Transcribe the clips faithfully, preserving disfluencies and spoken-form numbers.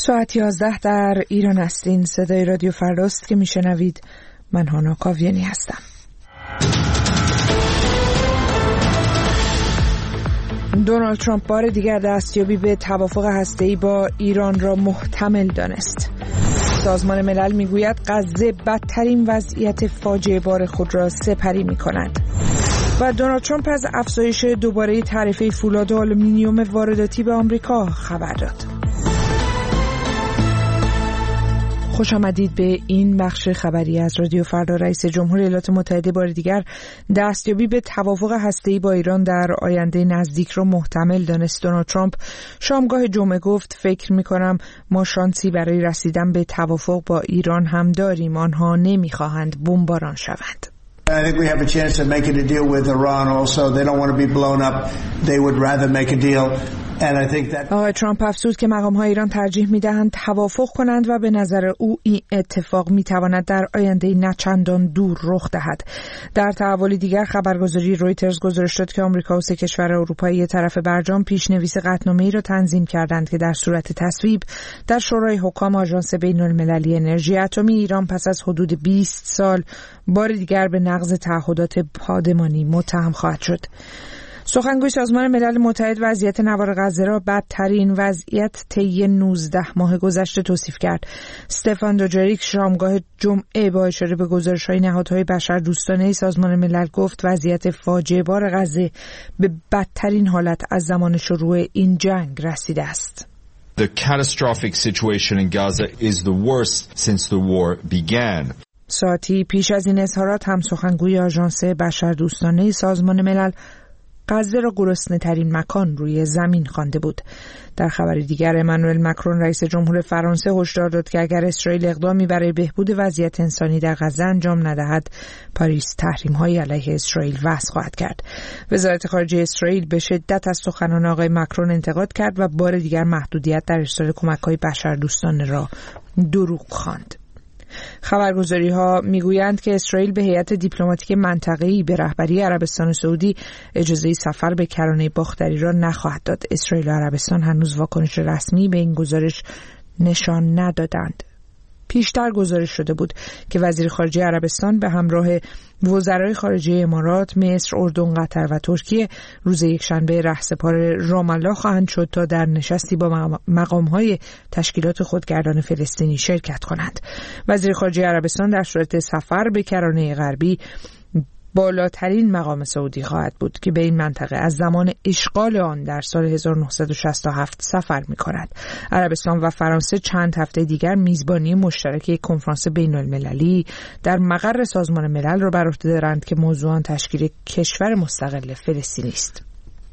ساعت یازده در ایران هستین. صدای رادیو فرداست که میشنوید. من هانا کاویانی هستم. دونالد ترامپ بار دیگر دستیابی به توافق هسته‌ای با ایران را محتمل دانست. سازمان ملل میگوید غزه بدترین وضعیت فاجعه بار خود را سپری می‌کند. و دونالد ترامپ از افزایش دوباره تعرفه فولاد و آلومینیوم وارداتی به آمریکا خبر داد. خوش آمدید به این بخش خبری از رادیو فردا. رئیس جمهور ایالات متحده بار دیگر دستیابی به توافق هسته‌ای با ایران در آینده نزدیک را محتمل دانست. دونالد ترامپ شامگاه جمعه گفت فکر می‌کنم ما شانسی برای رسیدن به توافق با ایران هم داریم. آنها نمی‌خواهند بمباران شوند. I think we have a chance of making a deal with Iran also. They don't want to be blown up. They would rather make a deal. And I think that آقای ترامپ افزود که مقام‌های ایران ترجیح می‌دهند توافق کنند و به نظر او این اتفاق می‌تواند در آینده نه چندان دور رخ دهد. در تحولی دیگر خبرگزاری رویترز گزارش داد که آمریکا و سه کشور اروپایی طرف برجام پیش‌نویس قطعنامه‌ای را تنظیم کردند که در صورت تصویب در شورای حکام آژانس بین‌المللی انرژی اتمی ایران پس از حدود بیست سال بار دیگر به نقض تعهدات پادمانی متهم خواهد شد. سخنگوی سازمان ملل متحد وضعیت نوار غزه را بدترین وضعیت طی نوزده ماه گذشته توصیف کرد. استفان دوجاریک شامگاه جمعه با اشاره به گزارش‌های نهادهای بشردوستانه سازمان ملل گفت وضعیت فاجعه بار غزه به بدترین حالت از زمان شروع این جنگ رسیده است. The catastrophic situation in Gaza is the worst since the war began. ساعتی پیش از این اظهارات هم سخنگوی آژانس بشردوستانه سازمان ملل غزه را گرسنه ترین مکان روی زمین خوانده بود. در خبر دیگر امانوئل مکرون رئیس جمهور فرانسه هشدار داد که اگر اسرائیل اقدامی برای بهبود وضعیت انسانی در غزه انجام ندهد پاریس تحریم‌های علیه اسرائیل وضع خواهد کرد. وزارت خارجه اسرائیل به شدت از سخنان آقای مکرون انتقاد کرد و بار دیگر محدودیت در ارسال کمک‌های بشردوستانه را دروغ خواند. خبرگزاری ها میگویند که اسرائیل به هیئت دیپلماتیک منطقه‌ای به رهبری عربستان سعودی اجازه سفر به کرانه باختری را نخواهد داد. اسرائیل و عربستان هنوز واکنش رسمی به این گزارش نشان ندادند. پیشتر گزارش شده بود که وزیر خارجه عربستان به همراه وزرای خارجه امارات، مصر، اردن، قطر و ترکیه روز یکشنبه رهسپار رام الله خواهند شد تا در نشستی با مقام‌های تشکیلات خودگردان فلسطینی شرکت کنند. وزیر خارجه عربستان در صورت سفر به کرانه غربی بالاترین مقام سعودی خواهد بود که به این منطقه از زمان اشغال آن در سال هزار و نهصد و شصت و هفت سفر می کند. عربستان و فرانسه چند هفته دیگر میزبانی مشترک یک کنفرانس بین المللی در مقر سازمان ملل را بر عهده دارند که موضوع آن تشکیل کشور مستقل فلسطینی است.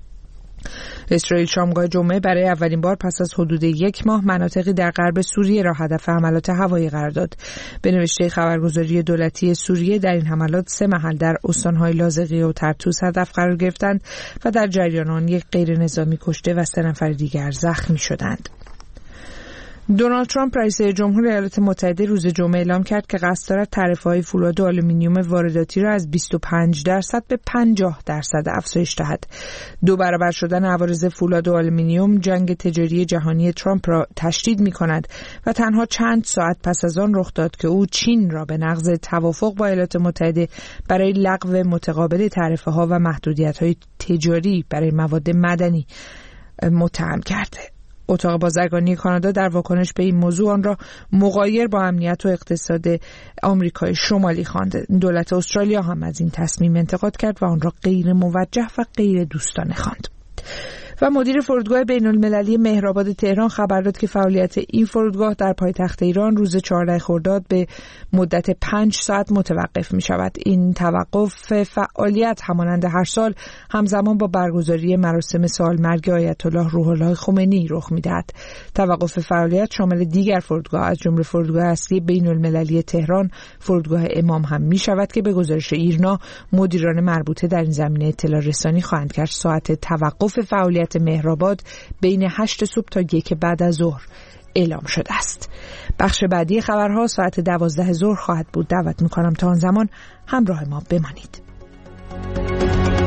اسرائیل شامگاه جمعه برای اولین بار پس از حدود یک ماه مناطقی در غرب سوریه را هدف حملات هوایی قرار داد. به نوشته خبرگزاری دولتی سوریه در این حملات سه محل در استان‌های لاذقیه و طرطوس هدف قرار گرفتند و در جریان آن یک غیر نظامی کشته و سه نفر دیگر زخمی شدند. دونالد ترامپ رئیس جمهور ایالات متحده روز جمعه اعلام کرد که قصد دارد تعرفه‌های فولاد و آلومینیوم وارداتی را از بیست و پنج درصد به پنجاه درصد افزایش دهد. دو برابر شدن عوارض فولاد و آلومینیوم جنگ تجاری جهانی ترامپ را تشدید می‌کند و تنها چند ساعت پس از آن رخ داد که او چین را به نقض توافق با ایالات متحده برای لغو متقابل تعرفه‌ها و محدودیت‌های تجاری برای مواد معدنی متهم کرده. اتاق بازرگانی کانادا در واکنش به این موضوع آن را مغایر با امنیت و اقتصاد آمریکای شمالی خواند. دولت استرالیا هم از این تصمیم انتقاد کرد و آن را غیر موجه و غیر دوستانه خواند. و مدیر فرودگاه بین‌المللی مهرآباد تهران خبر داد که فعالیت این فرودگاه در پایتخت ایران روز چهارده خرداد به مدت پنج ساعت متوقف می شود. این توقف فعالیت همانند هر سال همزمان با برگزاری مراسم سالمرگ آیت الله روح الله خمینی رخ می دهد. توقف فعالیت شامل دیگر فرودگاه از جمله فرودگاه اصلی بین‌المللی تهران، فرودگاه امام هم می شود که به گزارش ایرنا مدیران مربوطه در این زمینه اطلاع رسانی خواهند کرد. ساعت توقف فعالیت مهرآباد بین هشت صبح تا یک بعد از ظهر اعلام شده است. بخش بعدی خبرها ساعت دوازده ظهر خواهد بود. دعوت می‌کنم تا آن زمان همراه ما بمانید.